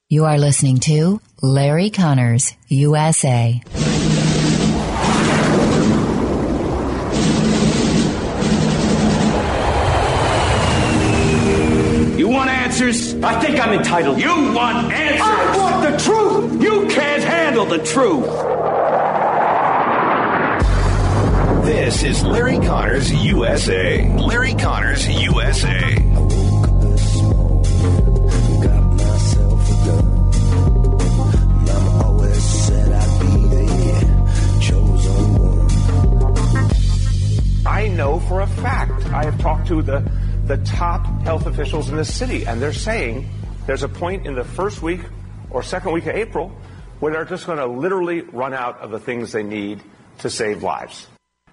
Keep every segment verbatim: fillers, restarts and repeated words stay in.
You are listening to Larry Connors, U S A. You want answers? I think I'm entitled. You want answers? I want the truth! You can't handle the truth! This is Larry Connors, U S A. Larry Connors, U S A. I know for a fact, I have talked to the, the top health officials in this city, and they're saying there's a point in the first week or second week of April where they're just going to literally run out of the things they need to save lives.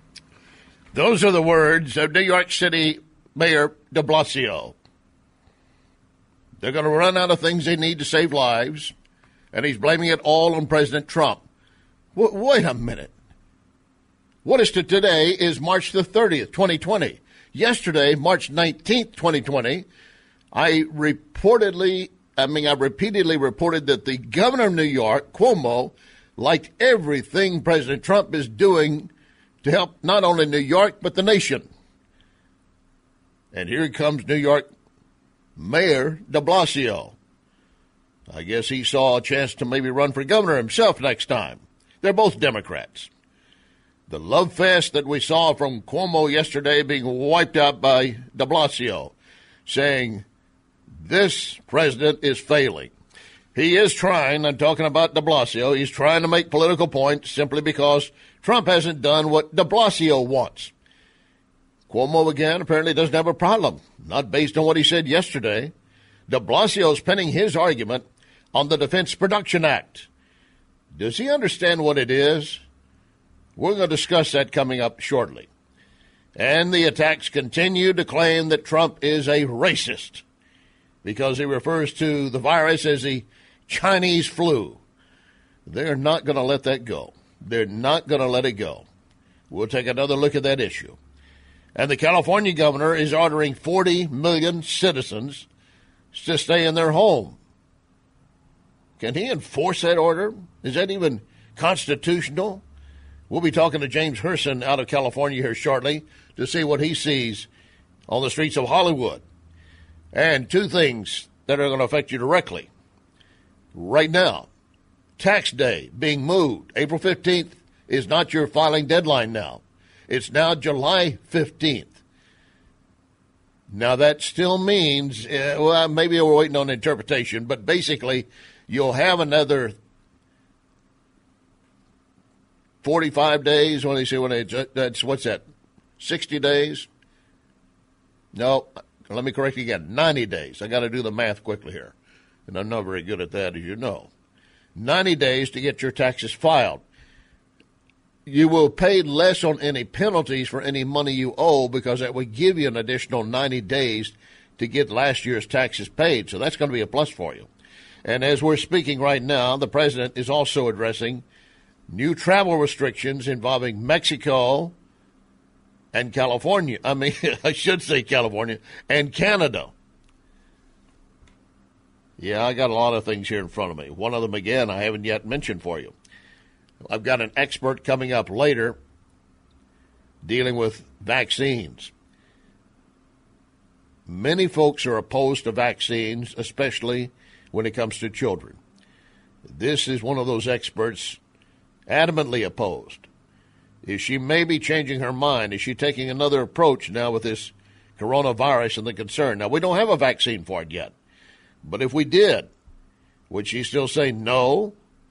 Those are the words of New York City Mayor de Blasio. They're going to run out of things they need to save lives, and he's blaming it all on President Trump. W- wait a minute. What is to today is March the thirtieth, twenty twenty. Yesterday, March nineteenth, twenty twenty, I reportedly, I mean, I repeatedly reported that the governor of New York, Cuomo, liked everything President Trump is doing to help not only New York, but the nation. And here comes New York Mayor de Blasio. I guess he saw a chance to maybe run for governor himself next time. They're both Democrats. The love fest that we saw from Cuomo yesterday being wiped out by de Blasio, saying this president is failing. He is trying, I'm talking about de Blasio, he's trying to make political points simply because Trump hasn't done what de Blasio wants. Cuomo, again, apparently doesn't have a problem, not based on what he said yesterday. De Blasio's pinning his argument on the Defense Production Act. Does he understand what it is? We're going to discuss that coming up shortly. And the attacks continue to claim that Trump is a racist because he refers to the virus as the Chinese flu. They're not going to let that go. They're not going to let it go. We'll take another look at that issue. And the California governor is ordering forty million citizens to stay in their home. Can he enforce that order? Is that even constitutional? We'll be talking to James Herson out of California here shortly to see what he sees on the streets of Hollywood. And two things that are going to affect you directly. Right now, tax day being moved. April fifteenth is not your filing deadline now. It's now July fifteenth. Now, that still means, uh, well, maybe we're waiting on interpretation, but basically you'll have another forty-five days, when they say, when they, that's, what's that, sixty days? No, let me correct you again, ninety days. I got to do the math quickly here, and I'm not very good at that, as you know. ninety days to get your taxes filed. You will pay less on any penalties for any money you owe because that would give you an additional ninety days to get last year's taxes paid, so that's going to be a plus for you. And as we're speaking right now, the president is also addressing new travel restrictions involving Mexico and California. I mean, I should say California and Canada. Yeah, I got a lot of things here in front of me. One of them, again, I haven't yet mentioned for you. I've got an expert coming up later dealing with vaccines. Many folks are opposed to vaccines, especially when it comes to children. This is one of those experts adamantly opposed. Is she maybe changing her mind? Is she taking another approach now with this coronavirus and the concern? Now, we don't have a vaccine for it yet. But if we did, would she still say no?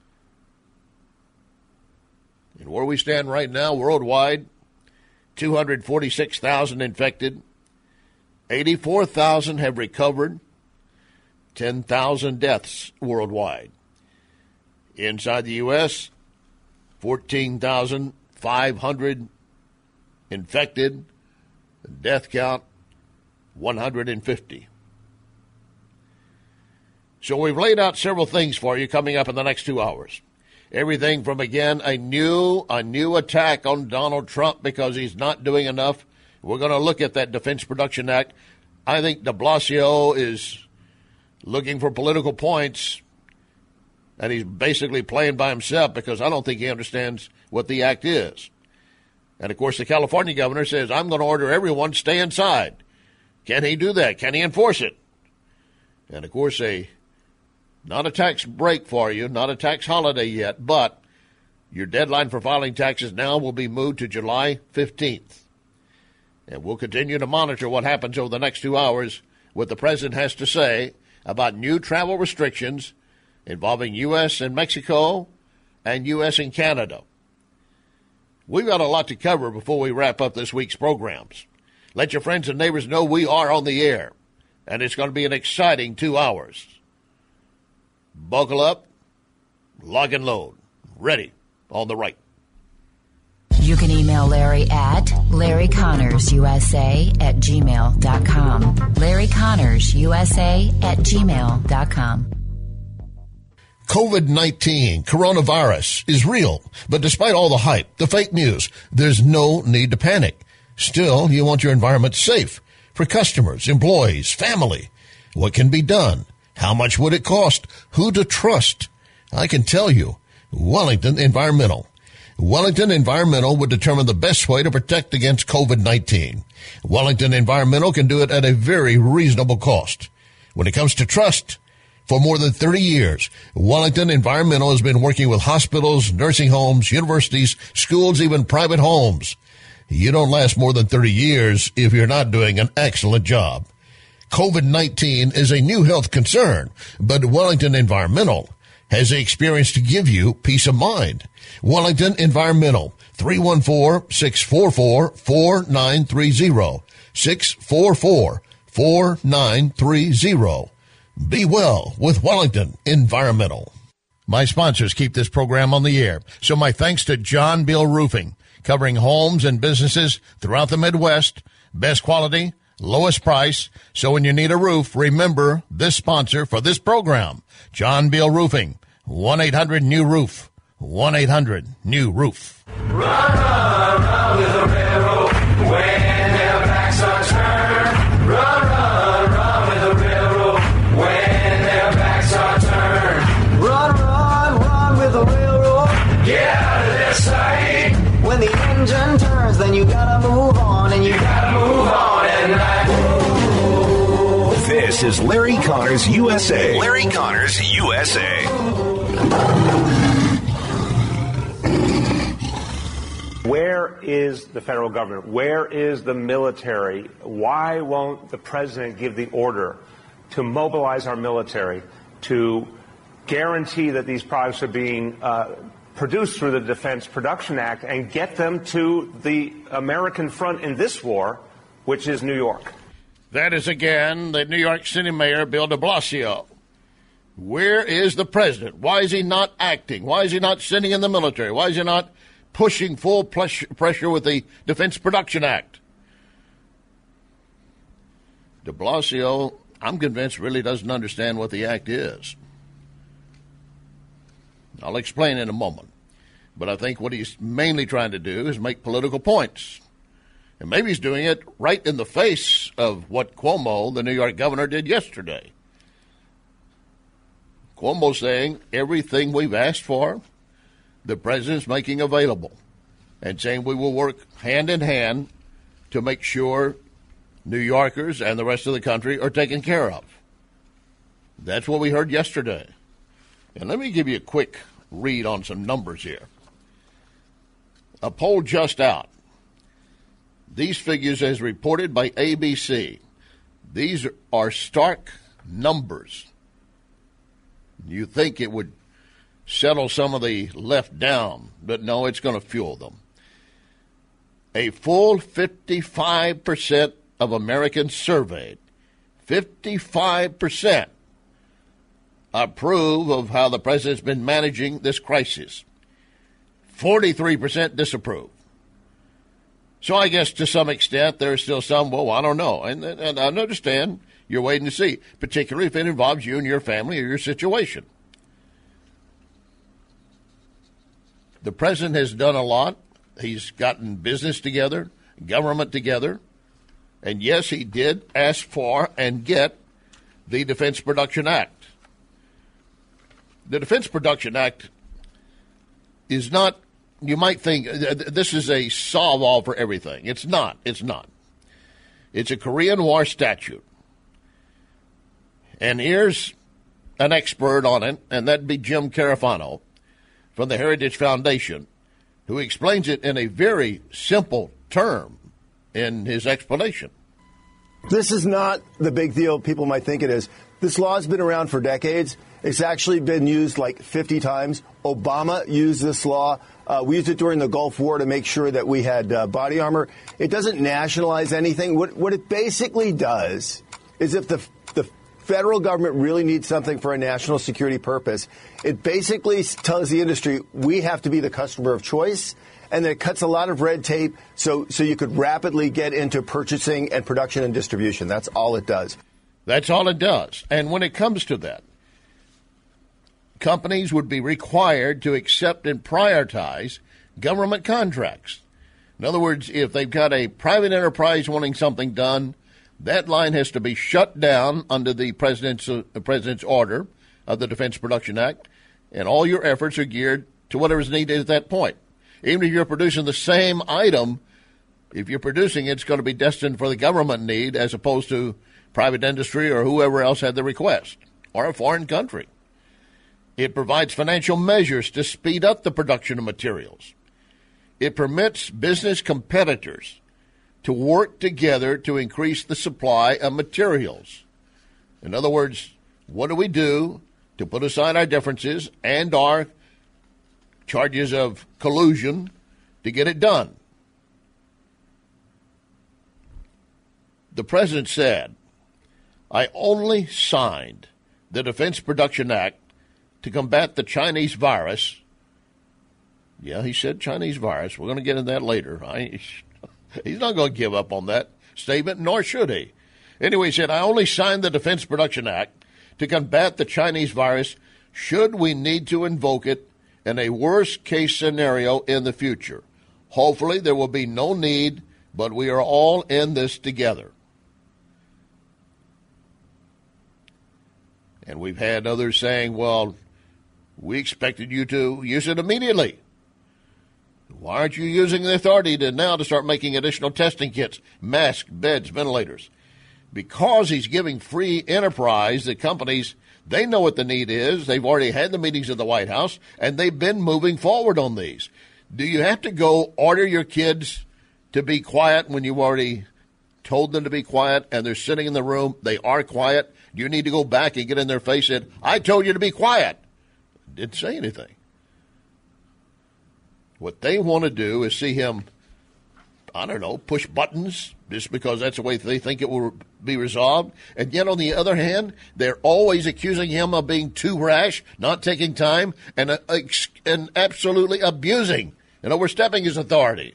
And where we stand right now, worldwide, two hundred forty-six thousand infected, eighty-four thousand have recovered, ten thousand deaths worldwide. Inside the U S, fourteen thousand five hundred infected, death count one hundred fifty. So we've laid out several things for you coming up in the next two hours. Everything from, again, a new a new attack on Donald Trump because he's not doing enough. We're going to look at that Defense Production Act. I think de Blasio is looking for political points And he's basically playing by himself because I don't think he understands what the act is. And, of course, the California governor says, I'm going to order everyone to stay inside. Can he do that? Can he enforce it? And, of course, a not a tax break for you, not a tax holiday yet, but your deadline for filing taxes now will be moved to July fifteenth. And we'll continue to monitor what happens over the next two hours, what the president has to say about new travel restrictions involving U S and Mexico and U S and Canada. We've got a lot to cover before we wrap up this week's programs. Let your friends and neighbors know we are on the air, and it's going to be an exciting two hours. Buckle up, lock and load, ready on the right. You can email Larry at Larry Connors U S A at gmail dot com. Larry Connors U S A at gmail dot com. COVID nineteen, coronavirus, is real. But despite all the hype, the fake news, there's no need to panic. Still, you want your environment safe for customers, employees, family. What can be done? How much would it cost? Who to trust? I can tell you, Wellington Environmental. Wellington Environmental would determine the best way to protect against COVID nineteen. Wellington Environmental can do it at a very reasonable cost. When it comes to trust, for more than thirty years, Wellington Environmental has been working with hospitals, nursing homes, universities, schools, even private homes. You don't last more than thirty years if you're not doing an excellent job. COVID nineteen is a new health concern, but Wellington Environmental has the experience to give you peace of mind. Wellington Environmental, three one four, six four four, four nine three zero, six four four, four nine three zero. Be well with Wellington Environmental. My sponsors keep this program on the air, so my thanks to John Bill Roofing, covering homes and businesses throughout the Midwest. Best quality, lowest price. So when you need a roof, remember this sponsor for this program, John Bill Roofing, one eight hundred new roof, one eight hundred new roof. Run, run, run with the railroad when their backs are turned. Run, run, run with the railroad when their backs are turned. Run, run, run with the railroad. Get out of their sight. When the engine turns, then you gotta move on, and you gotta move on at night. This is Larry Connors U S A. Larry Connors U S A. Where is the federal government? Where is the military? Why won't the president give the order to mobilize our military to guarantee that these products are being uh, produced through the Defense Production Act and get them to the American front in this war, which is New York? That is, again, the New York City Mayor, Bill de Blasio. Where is the president? Why is he not acting? Why is he not sending in the military? Why is he not pushing full pressure with the Defense Production Act? De Blasio, I'm convinced, really doesn't understand what the act is. I'll explain in a moment. But I think what he's mainly trying to do is make political points. And maybe he's doing it right in the face of what Cuomo, the New York governor, did yesterday. Cuomo saying everything we've asked for, the president's making available, and saying we will work hand in hand to make sure New Yorkers and the rest of the country are taken care of. That's what we heard yesterday. And let me give you a quick read on some numbers here. A poll just out. These figures as reported by A B C. These are stark numbers. You think it would settle some of the left down, but no, it's going to fuel them. A full fifty-five percent of Americans surveyed, fifty-five percent approve of how the president's been managing this crisis. forty-three percent disapprove. So I guess to some extent there's still some, well, I don't know. And, and I understand you're waiting to see, particularly if it involves you and your family or your situation. The president has done a lot. He's gotten business together, government together. And yes, he did ask for and get the Defense Production Act. The Defense Production Act is not, you might think this is a solve-all for everything. It's not. It's not. It's a Korean War statute. And here's an expert on it, and that'd be Jim Carafano from the Heritage Foundation, who explains it in a very simple term in his explanation. This is not the big deal people might think it is. This law has been around for decades. It's actually been used like fifty times. Obama used this law. Uh, we used it during the Gulf War to make sure that we had uh, body armor. It doesn't nationalize anything. What, what it basically does is if the, the federal government really needs something for a national security purpose, it basically tells the industry we have to be the customer of choice, and then it cuts a lot of red tape so, so you could rapidly get into purchasing and production and distribution. That's all it does. That's all it does. And when it comes to that, companies would be required to accept and prioritize government contracts. In other words, if they've got a private enterprise wanting something done, that line has to be shut down under the president's, uh, president's order of the Defense Production Act, and all your efforts are geared to whatever's needed at that point. Even if you're producing the same item, if you're producing it, it's going to be destined for the government need as opposed to private industry or whoever else had the request, or a foreign country. It provides financial measures to speed up the production of materials. It permits business competitors to work together to increase the supply of materials. In other words, what do we do to put aside our differences and our charges of collusion to get it done? The president said, I only signed the Defense Production Act to combat the Chinese virus. Yeah, he said Chinese virus. We're going to get into that later. I, he's not going to give up on that statement, nor should he. Anyway, he said, I only signed the Defense Production Act to combat the Chinese virus should we need to invoke it in a worst-case scenario in the future. Hopefully there will be no need, but we are all in this together. And we've had others saying, well, we expected you to use it immediately. Why aren't you using the authority to now to start making additional testing kits, masks, beds, ventilators? Because he's giving free enterprise, the companies, they know what the need is. They've already had the meetings at the White House, and they've been moving forward on these. Do you have to go order your kids to be quiet when you've already told them to be quiet and they're sitting in the room, they are quiet? Do you need to go back and get in their face and say, I told you to be quiet? Didn't say anything. What they want to do is see him, I don't know, push buttons just because that's the way they think it will be resolved. And yet, on the other hand, they're always accusing him of being too rash, not taking time, and, uh, and absolutely abusing and overstepping his authority.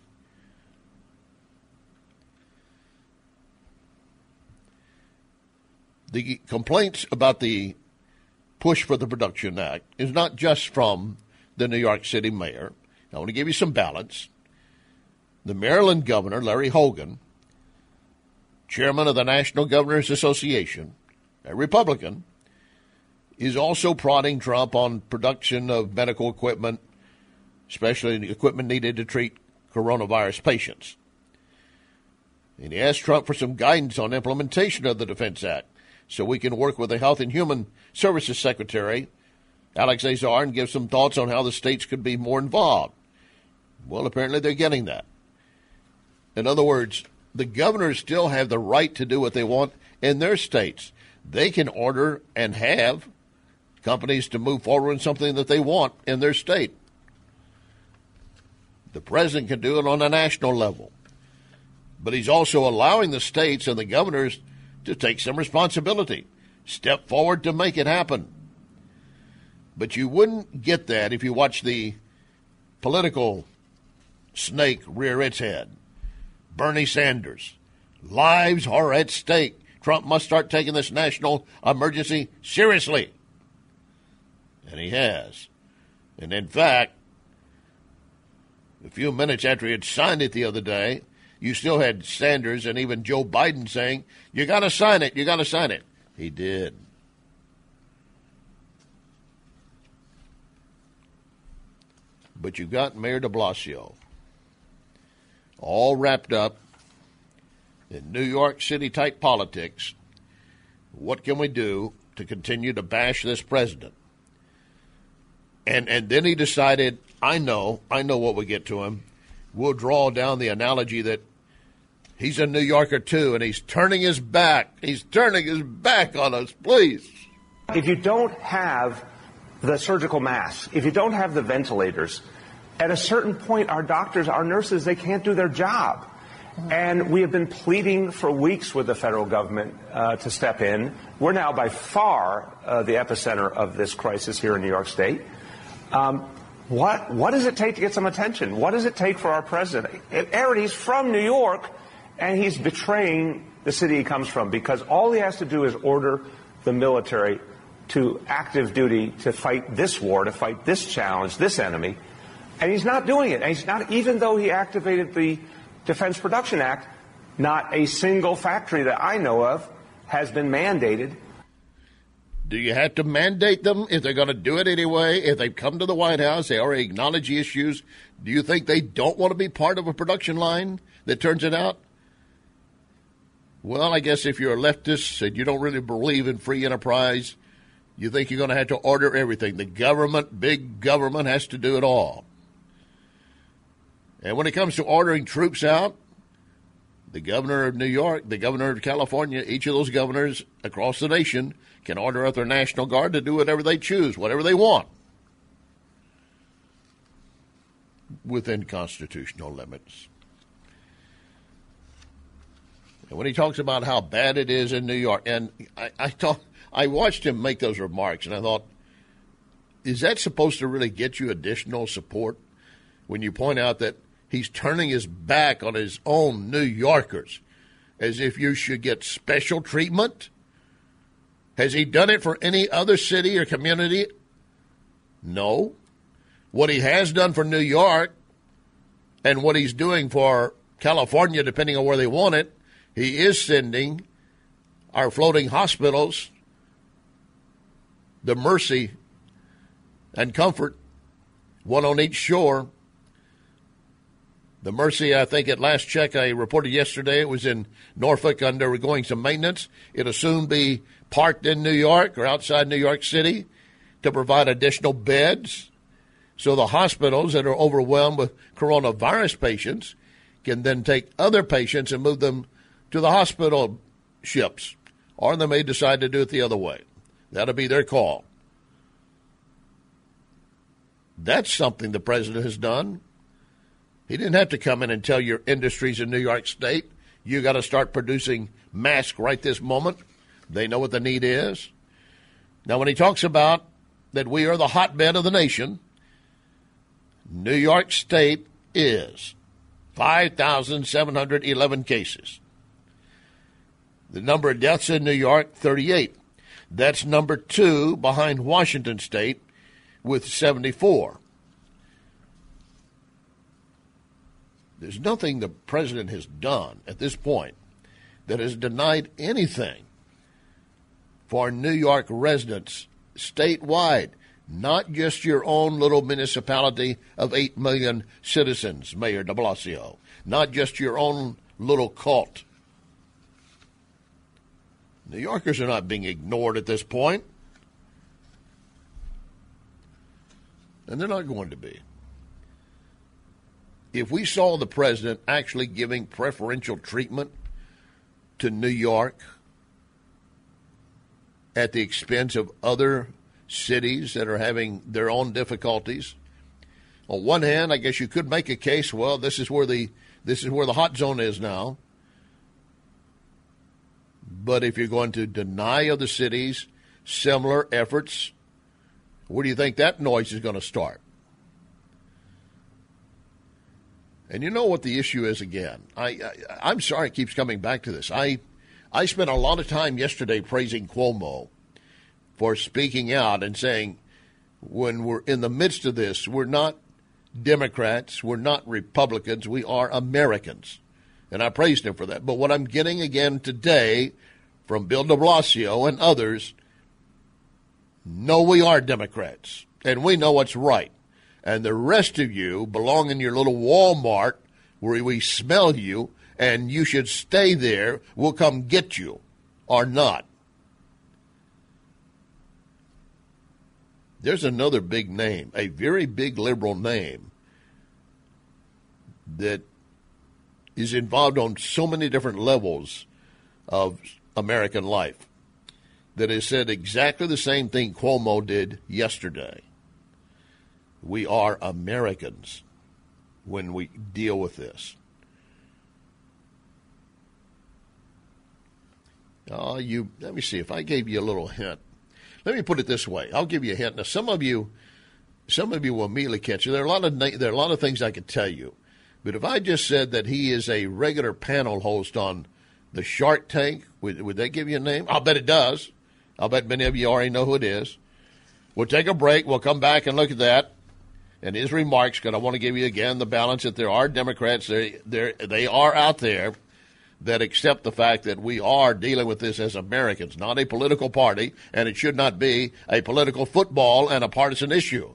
The complaints about the push for the Production Act is not just from the New York City mayor. I want to give you some balance. The Maryland governor, Larry Hogan, chairman of the National Governors Association, a Republican, is also prodding Trump on production of medical equipment, especially equipment needed to treat coronavirus patients. And he asked Trump for some guidance on implementation of the Defense Act so we can work with the Health and Human Services Secretary, Alex Azar, and give some thoughts on how the states could be more involved. Well, apparently they're getting that. In other words, the governors still have the right to do what they want in their states. They can order and have companies to move forward in something that they want in their state. The president can do it on a national level. But he's also allowing the states and the governors to take some responsibility, step forward to make it happen. But you wouldn't get that if you watch the political snake rear its head. Bernie Sanders. Lives are at stake. Trump must start taking this national emergency seriously. And he has. And in fact, a few minutes after he had signed it the other day, you still had Sanders and even Joe Biden saying, you got to sign it, you got to sign it. He did. But you've got Mayor de Blasio all wrapped up in New York City-type politics. What can we do to continue to bash this president? And and then he decided, I know, I know what we get to him. We'll draw down the analogy that he's a New Yorker, too, and he's turning his back. He's turning his back on us, please. If you don't have the surgical masks, if you don't have the ventilators, at a certain point, our doctors, our nurses, they can't do their job. And we have been pleading for weeks with the federal government uh, to step in. We're now by far uh, the epicenter of this crisis here in New York State. Um, what what does it take to get some attention? What does it take for our president? Aaron, he's from New York, and he's betraying the city he comes from, because all he has to do is order the military to active duty to fight this war, to fight this challenge, this enemy. And he's not doing it. And he's not, even though he activated the Defense Production Act, not a single factory that I know of has been mandated. Do you have to mandate them if they're going to do it anyway? If they've come to the White House, they already acknowledge the issues. Do you think they don't want to be part of a production line that turns it out? Well, I guess if you're a leftist and you don't really believe in free enterprise, you think you're going to have to order everything. The government, big government, has to do it all. And when it comes to ordering troops out, the governor of New York, the governor of California, each of those governors across the nation can order out their National Guard to do whatever they choose, whatever they want, within constitutional limits. And when he talks about how bad it is in New York, and I, I, talk, I watched him make those remarks, and I thought, is that supposed to really get you additional support when you point out that he's turning his back on his own New Yorkers, as if you should get special treatment? Has he done it for any other city or community? No. What he has done for New York and what he's doing for California, depending on where they want it, he is sending our floating hospitals the Mercy and Comfort, one on each shore. The Mercy, I think at last check I reported yesterday, it was in Norfolk undergoing some maintenance. It'll soon be parked in New York or outside New York City to provide additional beds so the hospitals that are overwhelmed with coronavirus patients can then take other patients and move them to the hospital ships. Or they may decide to do it the other way. That'll be their call. That's something the president has done. He didn't have to come in and tell your industries in New York State, you got to start producing masks right this moment. They know what the need is. Now, when he talks about that we are the hotbed of the nation, New York State is five thousand seven hundred eleven cases. The number of deaths in New York, thirty-eight. That's number two behind Washington State with seventy-four. There's nothing the president has done at this point that has denied anything for New York residents statewide, not just your own little municipality of eight million citizens, Mayor de Blasio, not just your own little cult. New Yorkers are not being ignored at this point, and they're not going to be. If we saw the president actually giving preferential treatment to New York at the expense of other cities that are having their own difficulties, on one hand, I guess you could make a case, well, this is where the this is where the hot zone is now. But if you're going to deny other cities similar efforts, where do you think that noise is going to start? And you know what the issue is again. I, I, I'm sorry it keeps coming back to this. I, I spent a lot of time yesterday praising Cuomo for speaking out and saying when we're in the midst of this, we're not Democrats, we're not Republicans, we are Americans. And I praised him for that. But what I'm getting again today from Bill de Blasio and others, no, we are Democrats, and we know what's right. and the rest of you belong in your little Walmart where we smell you, and you should stay there. We'll come get you, or not. There's another big name, a very big liberal name, that is involved on so many different levels of American life, that has said exactly the same thing Cuomo did yesterday. We are Americans when we deal with this. Oh, you, let me see if I gave you a little hint. Let me put it this way. I'll give you a hint. Now, some of you, some of you will immediately catch it. There are a lot of there are a lot of things I could tell you, but if I just said that he is a regular panel host on the Shark Tank, would, would that give you a name? I'll bet it does. I'll bet many of you already know who it is. We'll take a break. We'll come back and look at that and his remarks, because I want to give you again the balance that there are Democrats, they they are out there that accept the fact that we are dealing with this as Americans, not a political party, and it should not be a political football and a partisan issue.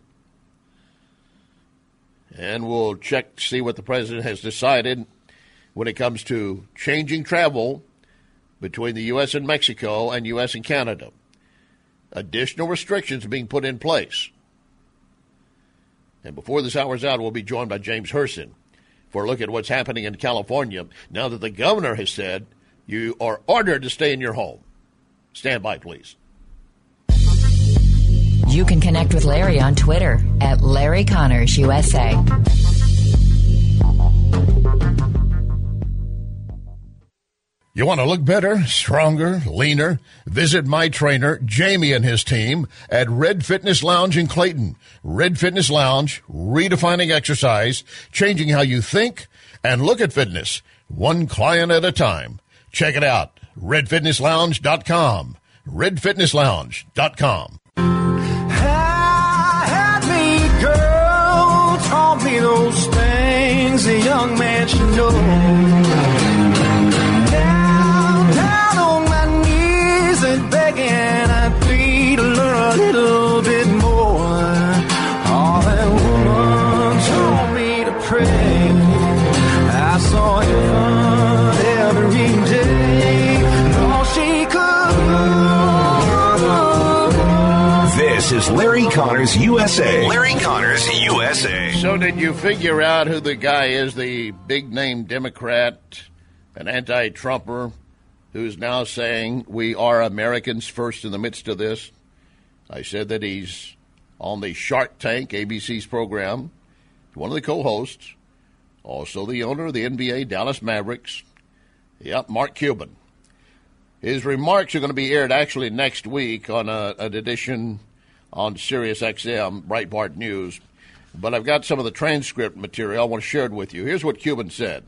And we'll check to see what the president has decided when it comes to changing travel between the U S and Mexico and U S and Canada. Additional restrictions being put in place. And before this hour's out, we'll be joined by James Herson for a look at what's happening in California now that the governor has said you are ordered to stay in your home. Stand by, please. You can connect with Larry on Twitter at Larry Connors U S A. You want to look better, stronger, leaner? Visit my trainer, Jamie, and his team at Red Fitness Lounge in Clayton. Red Fitness Lounge, redefining exercise, changing how you think and look at fitness, one client at a time. Check it out, red fitness lounge dot com. red fitness lounge dot com. Had me, girl, taught me those things a young man should know. Begging, I plead to learn a little bit more. All that woman told me to pray. I saw heaven every day. All she could. This is Larry Connors U S A. Larry Connors U S A. So did you figure out who the guy is, the big-name Democrat, an anti-Trumper, who's now saying we are Americans first in the midst of this? I said that he's on the Shark Tank, A B C's program, one of the co-hosts, also the owner of the N B A Dallas Mavericks. Yep, Mark Cuban. His remarks are going to be aired actually next week on a, an edition on Sirius X M, Breitbart News. But I've got some of the transcript material I want to share it with you. Here's what Cuban said.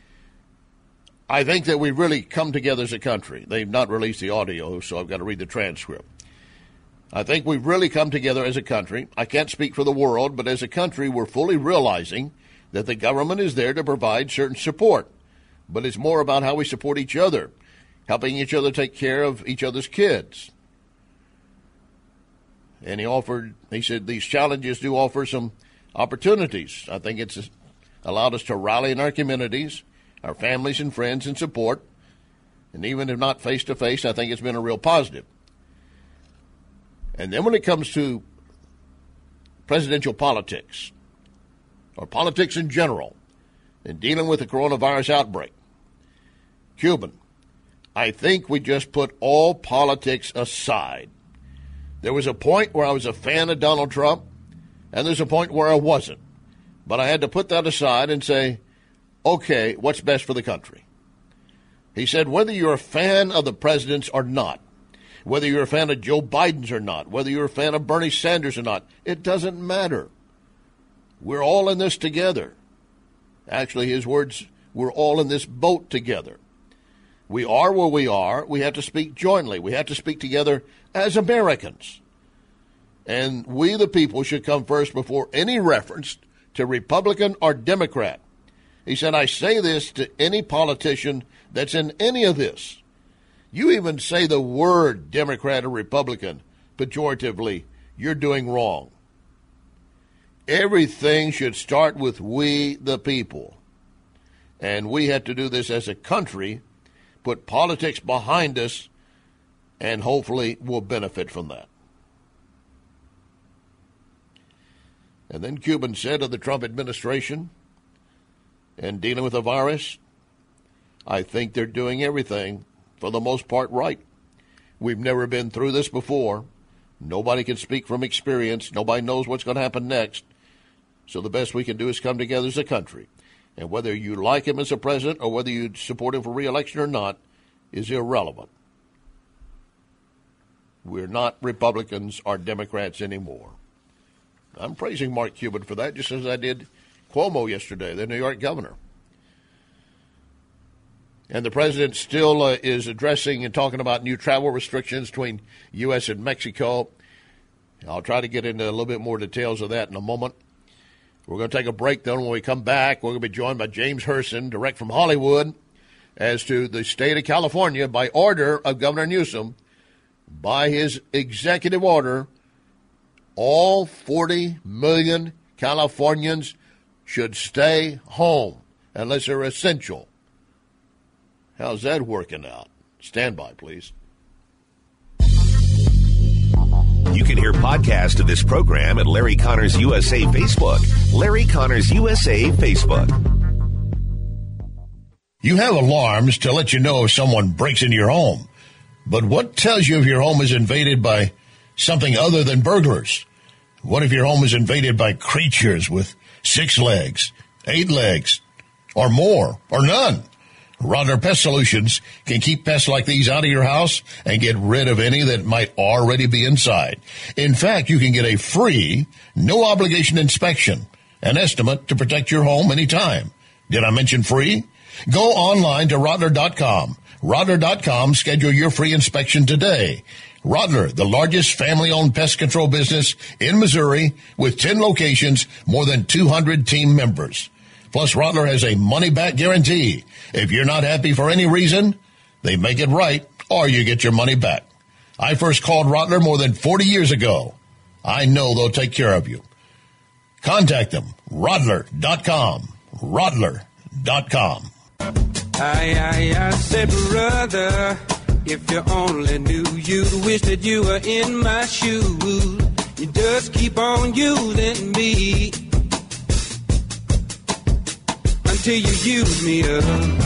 I think that we've really come together as a country. They've not released the audio, so I've got to read the transcript. I think we've really come together as a country. I can't speak for the world, but as a country, we're fully realizing that the government is there to provide certain support. But it's more about how we support each other, helping each other take care of each other's kids. And he offered, he said, these challenges do offer some opportunities. I think it's allowed us to rally in our communities, our families and friends in support, and even if not face-to-face, I think it's been a real positive. And then when it comes to presidential politics, or politics in general, in dealing with the coronavirus outbreak, Cuban, I think we just put all politics aside. There was a point where I was a fan of Donald Trump, and there's a point where I wasn't. But I had to put that aside and say, okay, what's best for the country? He said, whether you're a fan of the presidents or not, whether you're a fan of Joe Biden's or not, whether you're a fan of Bernie Sanders or not, it doesn't matter. We're all in this together. Actually, his words, we're all in this boat together. We are where we are. We have to speak jointly. We have to speak together as Americans. And we, the people, should come first before any reference to Republican or Democrat. He said, I say this to any politician that's in any of this. You even say the word Democrat or Republican pejoratively, you're doing wrong. everything should start with we, the people. And we have to do this as a country, put politics behind us, and hopefully we'll benefit from that. And then Cuban said of the Trump administration and dealing with the virus, I think they're doing everything, for the most part, right. We've never been through this before. Nobody can speak from experience. Nobody knows what's going to happen next. So the best we can do is come together as a country. And whether you like him as a president or whether you support him for re-election or not is irrelevant. We're not Republicans or Democrats anymore. I'm praising Mark Cuban for that, just as I did Cuomo yesterday, the New York governor. And the president still uh, is addressing and talking about new travel restrictions between U S and Mexico. I'll try to get into a little bit more details of that in a moment. We're going to take a break, though. When we come back, we're going to be joined by James Herson, direct from Hollywood, as to the state of California, by order of Governor Newsom, by his executive order, all forty million Californians should stay home unless they're essential. How's that working out? Stand by, please. You can hear podcasts of this program at Larry Connors U S A Facebook. Larry Connors U S A Facebook. You have alarms to let you know if someone breaks into your home. But what tells you if your home is invaded by something other than burglars? What if your home is invaded by creatures with six legs, eight legs, or more, or none? Rodler Pest Solutions can keep pests like these out of your house and get rid of any that might already be inside. In fact, you can get a free, no-obligation inspection, an estimate to protect your home anytime. Did I mention free? Go online to Rodler dot com. Rodler dot com, schedule your free inspection today. Rodler, the largest family-owned pest control business in Missouri with ten locations, more than two hundred team members. Plus, Rodler has a money-back guarantee. If you're not happy for any reason, they make it right, or you get your money back. I first called Rodler more than forty years ago. I know they'll take care of you. Contact them, Rodler dot com. Rodler dot com. I, I, I said, brother, if you only knew, you'd wish that you were in my shoes. You just keep on using me until you use me up.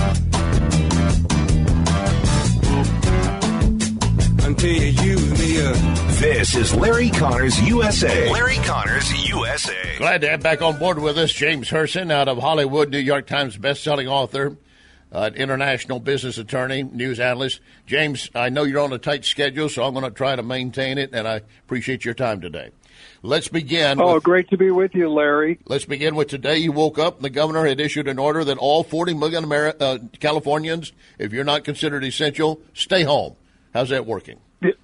Until you use me up. This is Larry Connors U S A. Larry Connors U S A. Glad to have back on board with us James Herson out of Hollywood, New York Times best-selling author, uh, international business attorney, news analyst. James, I know you're on a tight schedule, so I'm going to try to maintain it, and I appreciate your time today. Let's begin. Oh, with, great to be with you, Larry. Let's begin with today. You woke up and the governor had issued an order that all forty million Ameri- uh, Californians, if you're not considered essential, stay home. How's that working?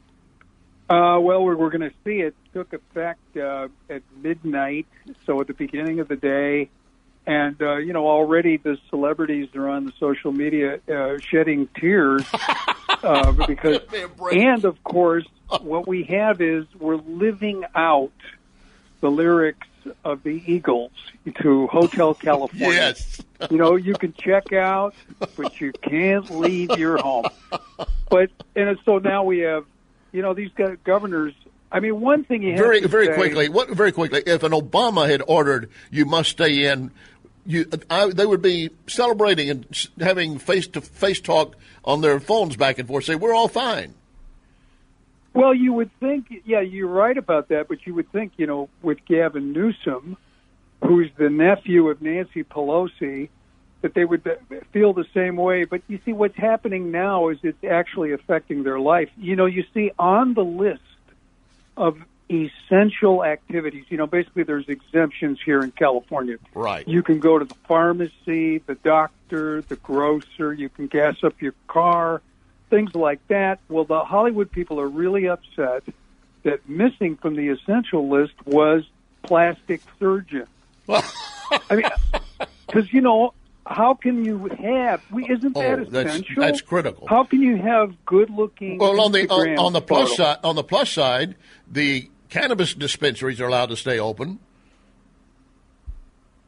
Uh, well, we're, we're going to see it took effect uh, at midnight, so at the beginning of the day. And, uh, you know, already the celebrities are on the social media uh, shedding tears uh, because, and of course, what we have is we're living out the lyrics of the Eagles to Hotel California. Yes. You know, you can check out, but you can't leave your home. But, and so now we have, you know, these governors. I mean, one thing you have very, to very say, quickly. What very quickly? If an Obama had ordered you must stay in, you I, they would be celebrating and having face to face talk on their phones back and forth. Say we're all fine. Well, you would think, yeah, you're right about that. But you would think, you know, with Gavin Newsom, who's the nephew of Nancy Pelosi, that they would feel the same way. But you see, what's happening now is it's actually affecting their life. You know, you see on the list of essential activities, you know, basically there's exemptions here in California. Right. You can go to the pharmacy, the doctor, the grocer, you can gas up your car, things like that. Well, the Hollywood people are really upset that missing from the essential list was plastic surgeon. I mean, because, you know, how can you have? Isn't that oh, that's, essential? That's critical. How can you have good-looking? Well, on the on, on the plus photos? side, on the plus side, the cannabis dispensaries are allowed to stay open.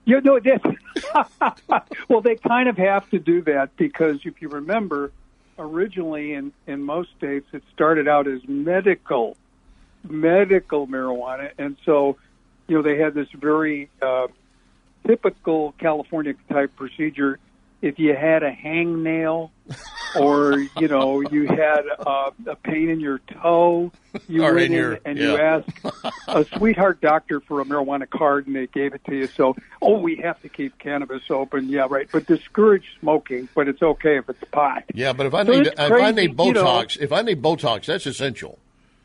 You know, that's, well, they kind of have to do that because if you remember, originally in, in most states, it started out as medical, medical marijuana. And so, you know, they had this very uh, typical California-type procedure. If you had a hangnail or, you know, you had uh, a pain in your toe, you Or went in in your- and yeah. you asked a sweetheart doctor for a marijuana card and they gave it to you. So, oh, we have to keep cannabis open. Yeah, right. But discourage smoking, but it's okay if it's pot. Yeah, but if I So need it's if I crazy, need you know. Botox, if I need Botox, that's essential.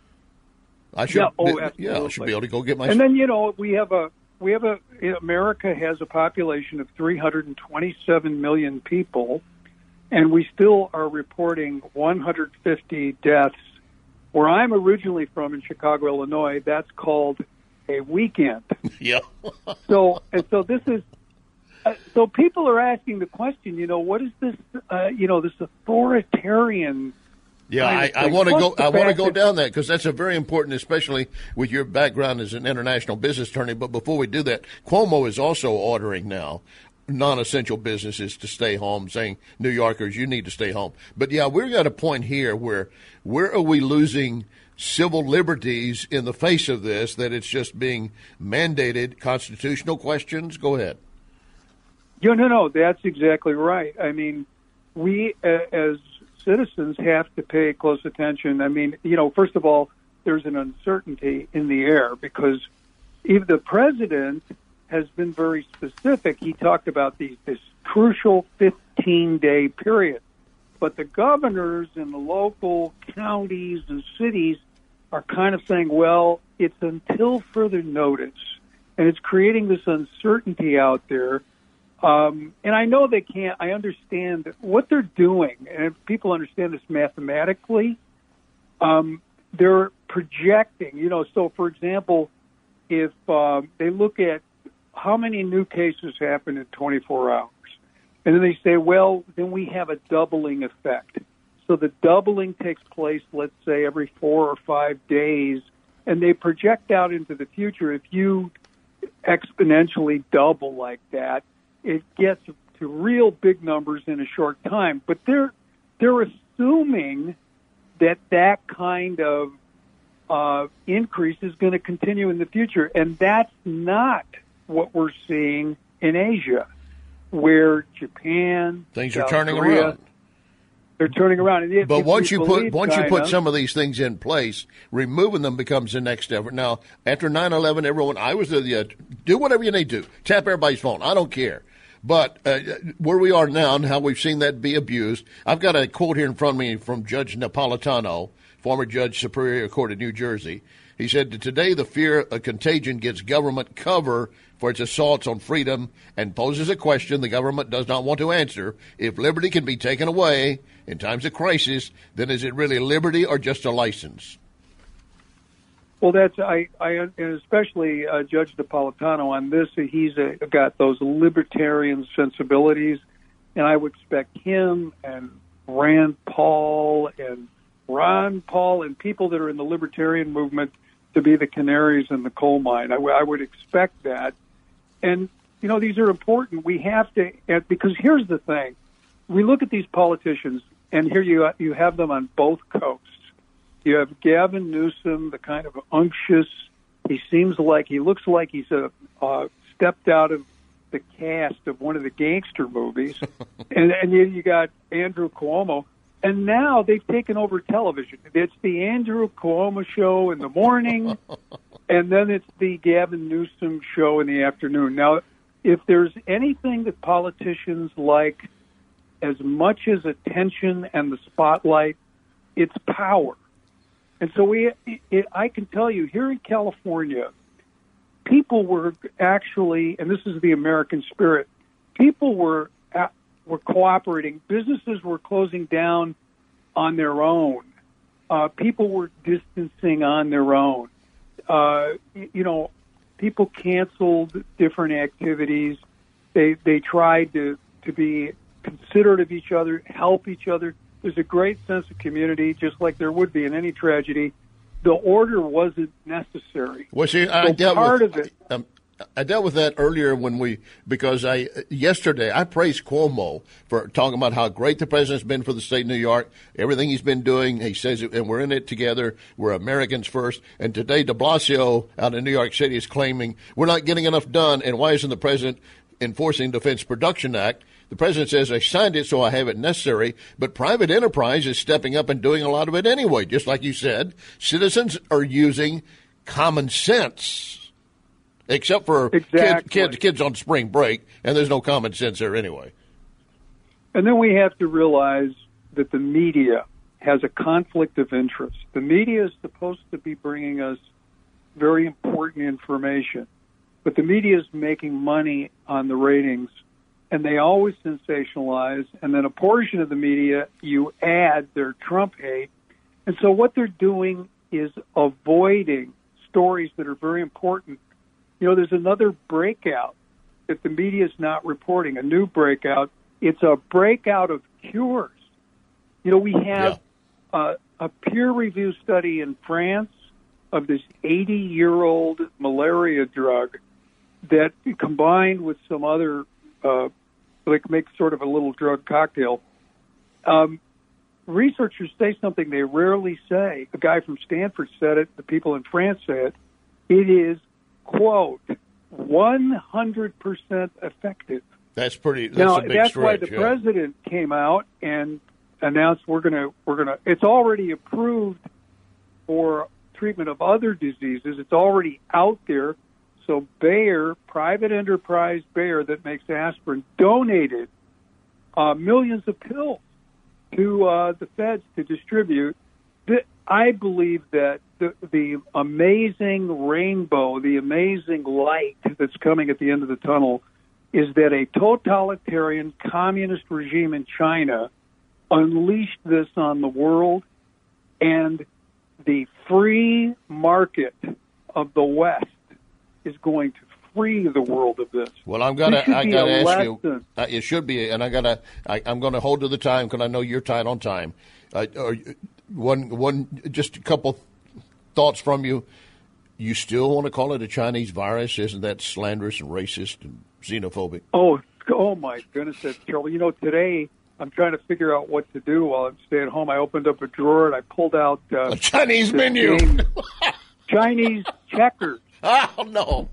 I should. Yeah, oh, yeah, I should absolutely. be able to go get my. And then, you know, we have a we have a America has a population of three hundred twenty-seven million people, and we still are reporting one hundred fifty deaths. Where I'm originally from in Chicago, Illinois, that's called a weekend. yeah. So and so this is uh, so people are asking the question, you know, what is this uh, you know, this authoritarian Yeah, kind I, of I thing? want to go. What's the I want to fact go that- down that because that's a very important, especially with your background as an international business attorney. But before we do that, Cuomo is also ordering now non-essential businesses to stay home, saying New Yorkers, you need to stay home. But yeah, we're at a point here where where are we losing civil liberties in the face of this? That it's just being mandated. Constitutional questions. Go ahead. No, no, no. That's exactly right. I mean, we uh, as citizens have to pay close attention. I mean, you know, first of all, there's an uncertainty in the air because even the president has been very specific. He talked about these, this crucial fifteen-day period. But the governors in the local counties and cities are kind of saying, well, it's until further notice. And it's creating this uncertainty out there. Um, and I know they can't, I understand what they're doing, and if people understand this mathematically, um, they're projecting, you know, so for example, if uh, they look at how many new cases happen in twenty-four hours, and then they say, well, then we have a doubling effect. So the doubling takes place, let's say, every four or five days, and they project out into the future. If you exponentially double like that, it gets to real big numbers in a short time. But they're they're assuming that that kind of uh, increase is going to continue in the future, and that's not what we're seeing in Asia, where Japan, Things are South turning Korea, around. They're turning around. And if, But if once we you put believe once you put China- some of these things in place, removing them becomes the next effort. Now, after nine eleven, everyone, I was the uh, do whatever you need to, tap everybody's phone. I don't care. But uh, where we are now and how we've seen that be abused, I've got a quote here in front of me from Judge Napolitano, former Judge Superior Court of New Jersey. He said that today the fear of contagion gets government cover for its assaults on freedom and poses a question the government does not want to answer. If liberty can be taken away in times of crisis, then is it really liberty or just a license? Well, that's I, I and especially uh, Judge Napolitano on this. He's uh, got those libertarian sensibilities, and I would expect him and Rand Paul and Ron Paul and people that are in the libertarian movement to be the canaries in the coal mine. I, w- I would expect that. And, you know, these are important. We have to, and because here's the thing. We look at these politicians, and here you you have them on both coasts. You have Gavin Newsom, the kind of unctuous, he seems like, he looks like he's a, uh, stepped out of the cast of one of the gangster movies. and and you, you got Andrew Cuomo. And now they've taken over television. It's the Andrew Cuomo show in the morning, and then it's the Gavin Newsom show in the afternoon. Now, if there's anything that politicians like as much as attention and the spotlight, it's power. And so we, it, I can tell you, here in California, people were actually, and this is the American spirit, people were at, were cooperating. Businesses were closing down on their own. Uh, people were distancing on their own. Uh, you know, people canceled different activities. They they tried to, to be considerate of each other, help each other. There's a great sense of community, just like there would be in any tragedy. The order wasn't necessary. Well, see, I so dealt part with, of it. Um, I dealt with that earlier when we because I yesterday I praised Cuomo for talking about how great the president's been for the state of New York, everything he's been doing. He says, it, and we're in it together. We're Americans first. And today, De Blasio out in New York City is claiming we're not getting enough done. And why isn't the president enforcing the Defense Production Act? The president says, I signed it, so I have it necessary. But private enterprise is stepping up and doing a lot of it anyway. Just like you said, citizens are using common sense, except for exactly. kids, kids, kids on spring break, and there's no common sense there anyway. And then we have to realize that the media has a conflict of interest. The media is supposed to be bringing us very important information, but the media is making money on the ratings, and they always sensationalize, and then a portion of the media, you add their Trump hate. And so what they're doing is avoiding stories that are very important. You know, there's another breakout that the media is not reporting, a new breakout. It's a breakout of cures. You know, we have yeah. uh, a peer-reviewed study in France of this eighty-year-old malaria drug that, combined with some other, uh, like make sort of a little drug cocktail. Um, researchers say something they rarely say. A guy from Stanford said it. The people in France say it. It is, quote, one hundred percent effective. That's pretty. That's now, a big that's stretch, why the yeah. president came out and announced we're going to we're going to. It's already approved for treatment of other diseases. It's already out there. So Bayer, private enterprise Bayer that makes aspirin, donated uh, millions of pills to uh, the feds to distribute. The, I believe that the, the amazing rainbow, the amazing light that's coming at the end of the tunnel is that a totalitarian communist regime in China unleashed this on the world, and the free market of the West is going to free the world of this. Well, I'm gonna, I gotta ask lesson. you. Uh, it should be, and I gotta, I, I'm gonna hold to the time because I know you're tight on time. Uh, or, one, one, just a couple thoughts from you. You still want to call it a Chinese virus? Isn't that slanderous and racist and xenophobic? Oh, oh my goodness, that's terrible. You know, today I'm trying to figure out what to do while I'm staying at home. I opened up a drawer and I pulled out uh, a Chinese menu, Chinese checkers. Oh no!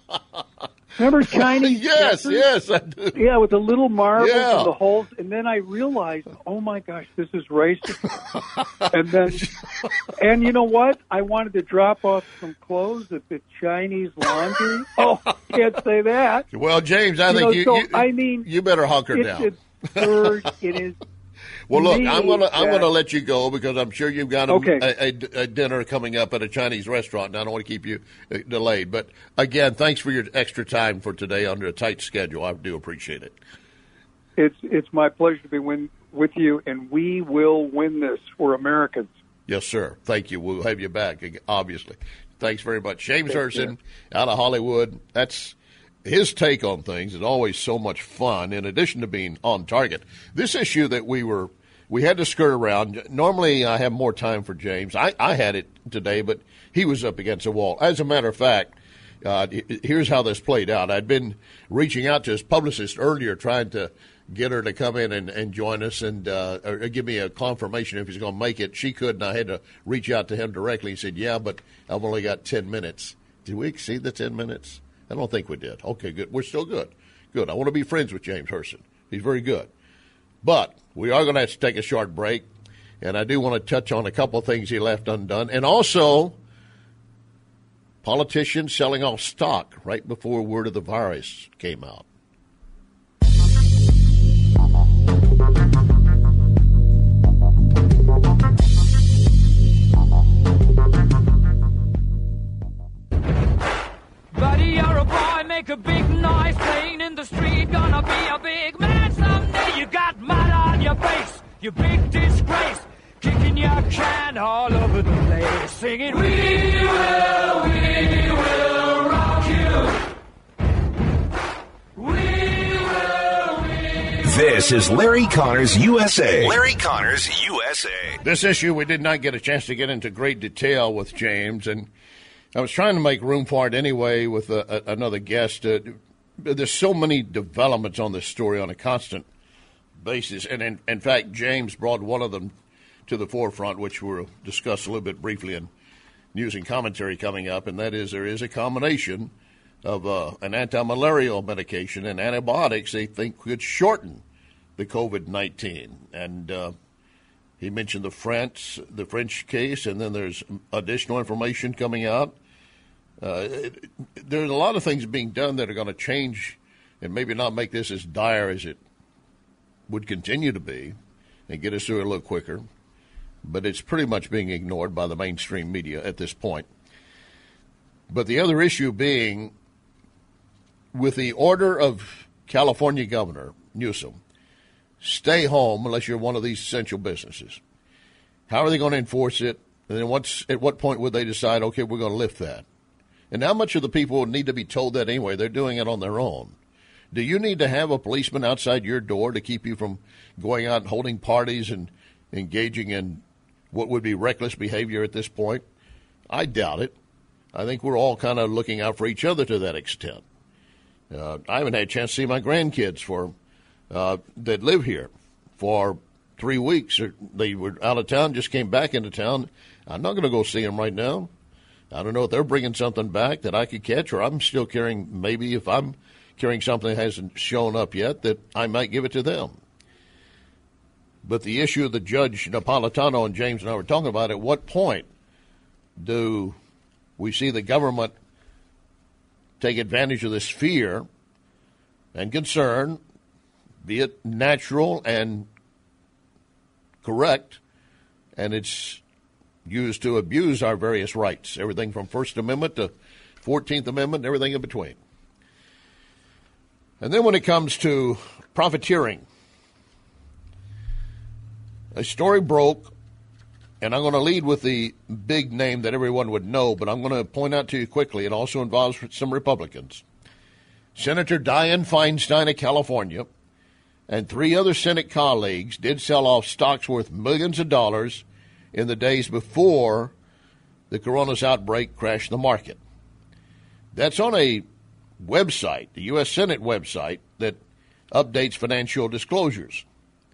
Remember Chinese? Yes, checkers? yes, I do. Yeah, with the little marbles Yeah. and the holes. And then I realized, oh my gosh, this is racist. and then, and you know what? I wanted to drop off some clothes at the Chinese laundry. Oh, can't say that. Well, James, I you think know, you, so, you. I mean, you better hunker it's down. absurd. It is. Well, look, me, I'm gonna I'm that- gonna let you go because I'm sure you've got a, Okay. a, a, a dinner coming up at a Chinese restaurant, and I don't want to keep you uh, delayed. But again, thanks for your extra time for today under a tight schedule. I do appreciate it. It's it's my pleasure to be win, with you, and we will win this for Americans. Yes, sir. Thank you. We'll have you back, obviously. Thanks very much. James Take Herson out of Hollywood. That's his take on things is always so much fun, in addition to being on target. This issue that we were we had to skirt around. Normally, I have more time for James. I, I had it today, but he was up against a wall. As a matter of fact, uh, here's how this played out. I'd been reaching out to his publicist earlier, trying to get her to come in and, and join us and uh, or give me a confirmation if he's going to make it. She could, and I had to reach out to him directly. He said, yeah, but I've only got ten minutes. Did we exceed the ten minutes? I don't think we did. Okay, good. We're still good. Good. I want to be friends with James Herson. He's very good. But we are going to have to take a short break, and I do want to touch on a couple of things he left undone. And also, politicians selling off stock right before word of the virus came out. Buddy, you're a boy, make a big noise, playing in the street, gonna be a big man someday. You got mud on your face, you big disgrace, kicking your can all over the place, singing, we will, we will rock you. We will, we will. This is Larry Connors U S A. Larry Connors U S A. This issue we did not get a chance to get into great detail with James, and I was trying to make room for it anyway with a, a, another guest. Uh, there's so many developments on this story on a constant basis. And, in, in fact, James brought one of them to the forefront, which we'll discuss a little bit briefly in news and commentary coming up, and that is there is a combination of uh, an anti-malarial medication and antibiotics they think could shorten the covid nineteen. And uh, he mentioned the French, the French case, and then there's additional information coming out. Uh, it, there's a lot of things being done that are going to change and maybe not make this as dire as it would continue to be and get us through it a little quicker. But it's pretty much being ignored by the mainstream media at this point. But the other issue being, with the order of California Governor Newsom, stay home unless you're one of these essential businesses. How are they going to enforce it? And then what's, at what point would they decide, okay, we're going to lift that? And how much of the people need to be told that anyway? They're doing it on their own. Do you need to have a policeman outside your door to keep you from going out and holding parties and engaging in what would be reckless behavior at this point? I doubt it. I think we're all kind of looking out for each other to that extent. Uh, I haven't had a chance to see my grandkids for uh, that live here for three weeks. They were out of town, just came back into town. I'm not going to go see them right now. I don't know if they're bringing something back that I could catch, or I'm still carrying, maybe if I'm carrying something that hasn't shown up yet, that I might give it to them. But the issue of the Judge Napolitano and James and I were talking about, at what point do we see the government take advantage of this fear and concern, be it natural and correct, and it's used to abuse our various rights, everything from First Amendment to fourteenth Amendment, everything in between. And then when it comes to profiteering, a story broke, and I'm going to lead with the big name that everyone would know, but I'm going to point out to you quickly, it also involves some Republicans. Senator Dianne Feinstein of California and three other Senate colleagues did sell off stocks worth millions of dollars in the days before the coronavirus outbreak crashed the market. That's on a website, the U S Senate website, that updates financial disclosures.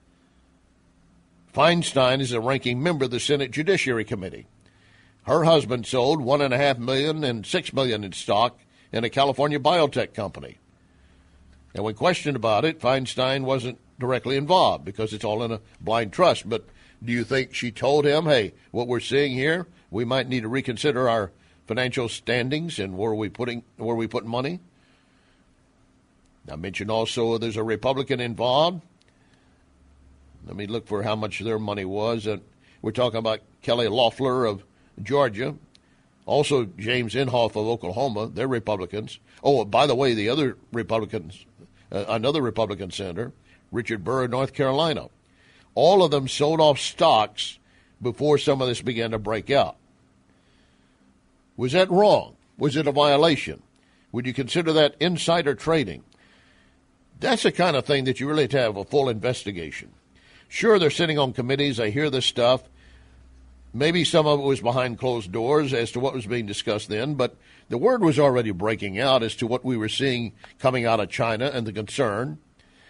Feinstein is a ranking member of the Senate Judiciary Committee. Her husband sold one and a half million and six million in stock in a California biotech company. And when questioned about it, Feinstein wasn't directly involved because it's all in a blind trust. But do you think she told him, hey, what we're seeing here, we might need to reconsider our financial standings and where we putting where we put money? I mentioned also there's a Republican involved. Let me look for how much their money was. Uh, we're talking about Kelly Loeffler of Georgia, also James Inhofe of Oklahoma. They're Republicans. Oh, by the way, the other Republicans, uh, another Republican senator, Richard Burr of North Carolina. All of them sold off stocks before some of this began to break out. Was that wrong? Was it a violation? Would you consider that insider trading? That's the kind of thing that you really have to have a full investigation. Sure, they're sitting on committees. They hear this stuff. Maybe some of it was behind closed doors as to what was being discussed then, but the word was already breaking out as to what we were seeing coming out of China and the concern.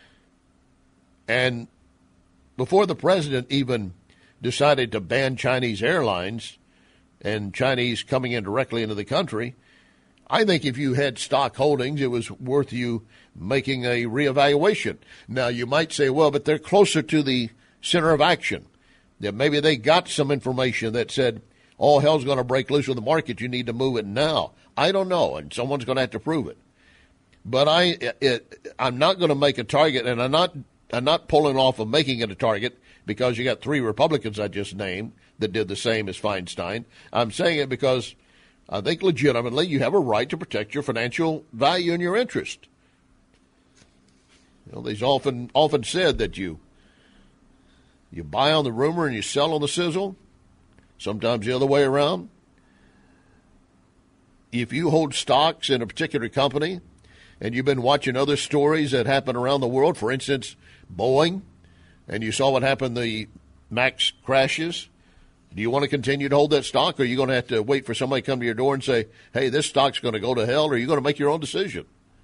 And before the president even decided to ban Chinese airlines and Chinese coming in directly into the country, I think if you had stock holdings, it was worth you making a reevaluation. Now, you might say, well, but they're closer to the center of action. That maybe they got some information that said, all hell's going to break loose with the market. You need to move it now. I don't know, and someone's going to have to prove it. But I, it, I'm not going to make a target, and I'm not, I'm not pulling off of making it a target because you got three Republicans I just named that did the same as Feinstein. I'm saying it because I think legitimately you have a right to protect your financial value and your interest. You know, they've often often said that you you buy on the rumor and you sell on the sizzle, sometimes the other way around. If you hold stocks in a particular company and you've been watching other stories that happen around the world, for instance, Boeing, and you saw what happened, the MAX crashes, Do you want to continue to hold that stock, or are you going to have to wait for somebody to come to your door and say, hey, this stock's going to go to hell, or are you going to make your own decision?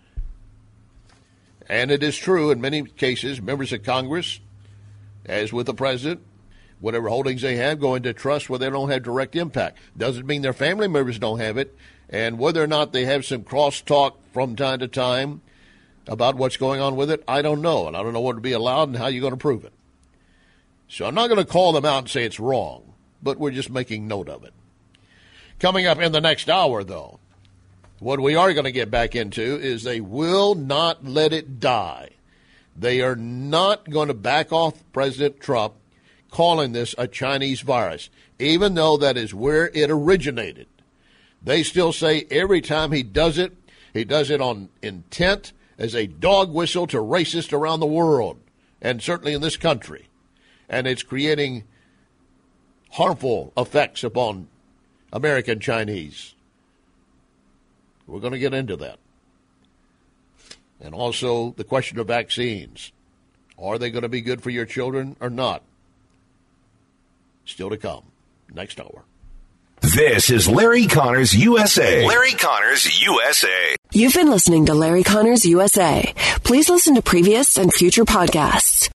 And it is true in many cases, members of Congress, as with the president, whatever holdings they have, go into trust where they don't have direct impact. Doesn't mean their family members don't have it. And whether or not they have some crosstalk from time to time about what's going on with it, I don't know. And I don't know what would be allowed and how you're going to prove it. So I'm not going to call them out and say it's wrong, but we're just making note of it. Coming up in the next hour, though, what we are going to get back into is they will not let it die. They are not going to back off President Trump calling this a Chinese virus, even though that is where it originated. They still say every time he does it, he does it on intent as a dog whistle to racists around the world, and certainly in this country. And it's creating harmful effects upon American Chinese. We're going to get into that. And also the question of vaccines. Are they going to be good for your children or not? Still to come. Next hour. This is Larry Connors U S A. Larry Connors U S A. You've been listening to Larry Connors U S A. Please listen to previous and future podcasts